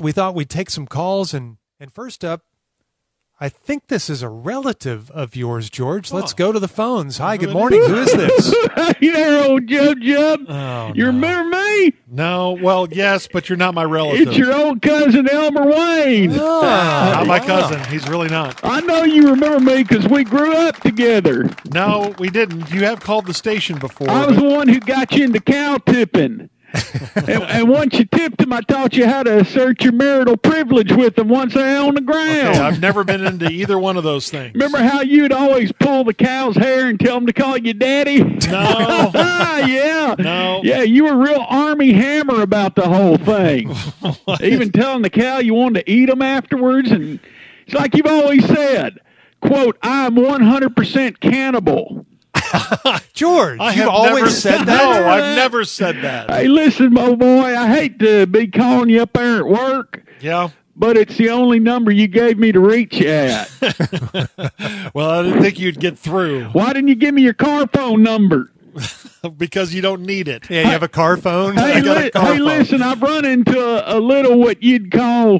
we thought we'd take some calls. And first up, I think this is a relative of yours, George. Let's go to the phones. Hi, good morning. Who is this? Hey there, old Jub. Oh, You remember me? No, well, yes, but you're not my relative. It's your old cousin Elmer Wayne. Not my cousin. He's really not. I know you remember me because we grew up together. No, we didn't. You have called the station before. I was the one who got you into cow tipping. and once you tipped them, I taught you how to assert your marital privilege with them once they're on the ground. Okay, I've never been into either one of those things. Remember how you'd always pull the cow's hair and tell them to call you daddy? No. Yeah. No. Yeah, you were real Army Hammer about the whole thing. Even telling the cow you wanted to eat them afterwards. And it's like you've always said, quote, I'm 100% cannibal. George, I you've have always never said that? No, I've never said that. Hey, listen, my boy, I hate to be calling you up there at work. Yeah. But it's the only number you gave me to reach at. Well, I didn't think you'd get through Why didn't you give me your car phone number? because you don't need it. Yeah, you have a car phone? Hey, I got a car phone. listen, I've run into a little what you'd call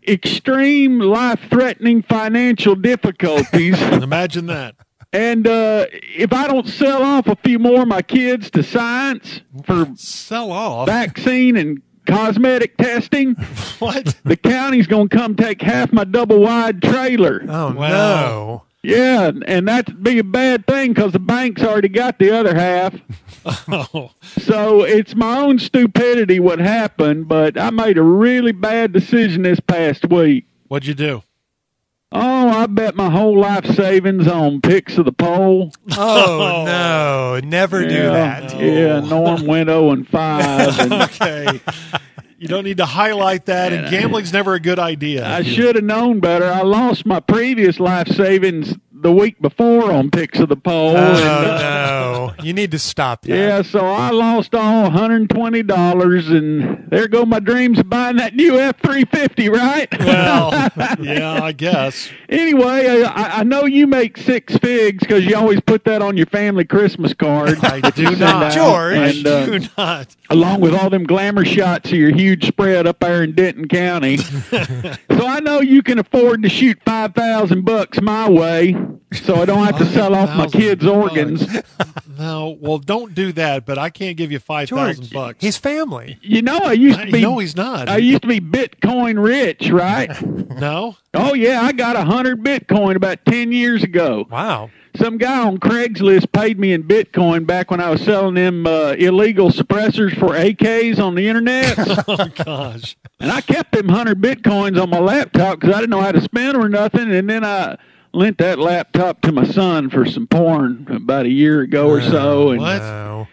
extreme life-threatening financial difficulties. Imagine that. And if I don't sell off a few more of my kids to science for Sell off? vaccine and cosmetic testing, What? the county's going to come take half my double-wide trailer. Oh, Wow. no. Yeah, and that'd be a bad thing because the bank's already got the other half. Oh. So it's my own stupidity what happened, but I made a really bad decision this past week. What'd you do? Oh, I bet my whole life savings on picks of the pole. Oh, no. Never do that. Yeah, Norm went 0-5. And Okay. You don't need to highlight that, and gambling's never a good idea. I should have known better. I lost my previous life savings the week before on picks of the pole. Oh, and, no. You need to stop that. yeah, so I lost all $120, and there go my dreams of buying that new F-350, right? Well, yeah, I guess. Anyway, I know you make 6 figs because you always put that on your family Christmas card. I do not. George. I And, do not. along with all them glamour shots of your huge spread up there in Denton County. So I know you can afford to shoot $5,000 my way, so I don't have to sell off my kids' organs. No, well, don't do that, but I can't give you $5,000 bucks. He's family. You know, I used to be. No, he's not. I used to be Bitcoin rich, right? No? Oh yeah, I got 100 Bitcoin about 10 years ago. Wow. Some guy on Craigslist paid me in Bitcoin back when I was selling them illegal suppressors for AKs on the internet. Oh, gosh. And I kept them 100 Bitcoins on my laptop because I didn't know how to spend them or nothing. And then I lent that laptop to my son for some porn about a year ago or so. And What? No.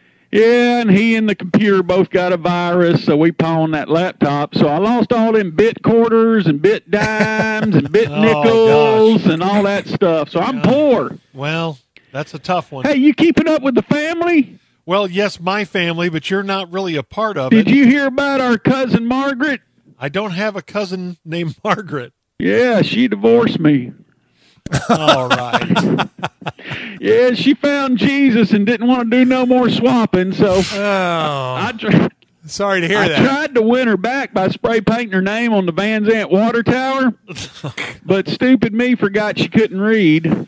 yeah, and he and the computer both got a virus, so we pawned that laptop. So I lost all them bit quarters and bit dimes and bit Oh, nickels gosh. and all that stuff. So I'm poor. Well, that's a tough one. Hey, you keeping up with the family? Well, yes, my family, but you're not really a part of Did it. you hear about our cousin Margaret? I don't have a cousin named Margaret. Yeah, she divorced me. All right. Yeah, she found Jesus and didn't want to do no more swapping, so Oh, I sorry to hear I that. tried to win her back by spray painting her name on the Van Zant water tower, but stupid me forgot she couldn't read.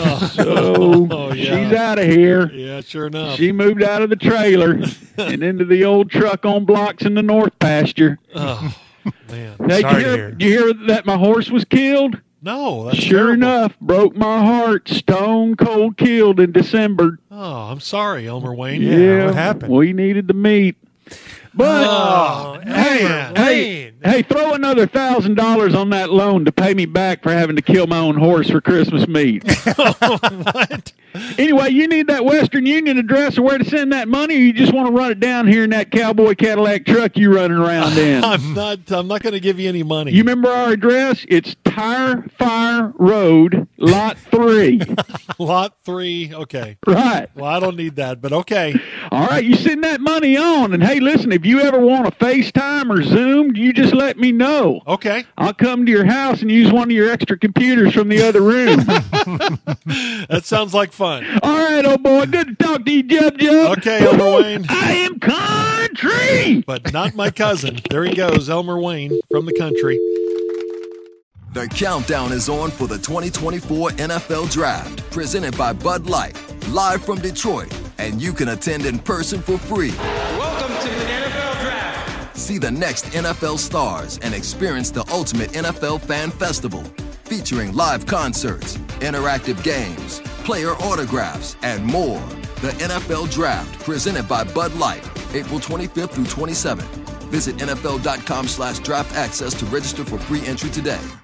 So Oh, yeah. she's out of here. Yeah, sure enough. She moved out of the trailer and into the old truck on blocks in the north pasture. Oh, man. Hey, Sorry to hear. did you hear that my horse was killed? No, that's Sure terrible. enough, broke my heart. Stone cold killed in December. Oh, I'm sorry, Elmer Wayne. Yeah, what happened? We needed to meet. But Oh, hey, man. hey, throw another $1,000 on that loan to pay me back for having to kill my own horse for Christmas meat. What? Anyway, you need that Western Union address or where to send that money, or you just want to run it down here in that cowboy Cadillac truck you running around in? I'm not going to give you any money. You remember our address? It's Tire Fire Road, Lot 3. Lot 3. Okay. Right. Well, I don't need that, but okay. All right, you send that money on, and hey, listen, if if you ever want to FaceTime or Zoom, you just let me know. Okay. I'll come to your house and use one of your extra computers from the other room. That sounds like fun. All right, old boy. Good to talk to you, Jub. Okay, Elmer Wayne. I am country. But not my cousin. There he goes, Elmer Wayne from the country. The countdown is on for the 2024 NFL Draft, presented by Bud Light, live from Detroit, and you can attend in person for free. Welcome to the NFL Draft. See the next NFL stars and experience the ultimate NFL fan festival, featuring live concerts, interactive games, player autographs, and more. The NFL Draft, presented by Bud Light, April 25th through 27th. Visit NFL.com/draft access to register for free entry today.